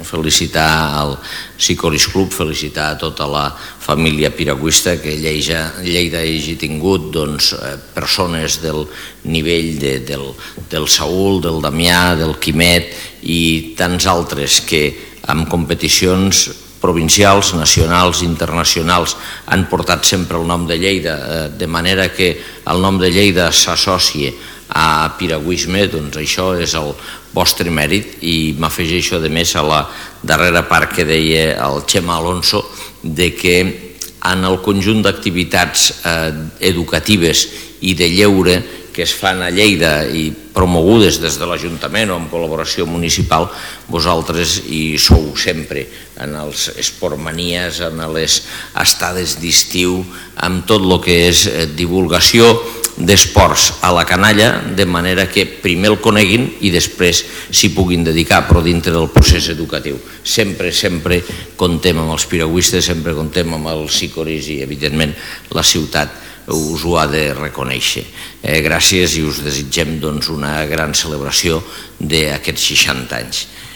felicitar el Sicoris Club, felicitar a tota la família piragüista, que Lleida hagi tingut persones del nivell del Saúl, del Damià, del Quimet i tants altres que amb competicions provincials, nacionals, internacionals han portat sempre el nom de Lleida, de manera que el nom de Lleida s'associa a piragüisme, doncs això és el vostre mèrit. I m'afegeixo a més a la darrera part que deia el Xema Alonso, de que en el conjunt d'activitats educatives i de lleure que es fan a Lleida i promogudes des de l'Ajuntament o en col·laboració municipal, vosaltres hi sou sempre, en els esportmanies, en les estades d'estiu, amb tot el que és divulgació d'esports a la canalla, de manera que primer el coneguin i després s'hi puguin dedicar, però dintre del procés educatiu. Sempre comptem amb els piragüistes, sempre comptem amb els Sicoris i, evidentment, la ciutat us ho ha de reconèixer. Gràcies i us desitgem una gran celebració d'aquests 60 anys.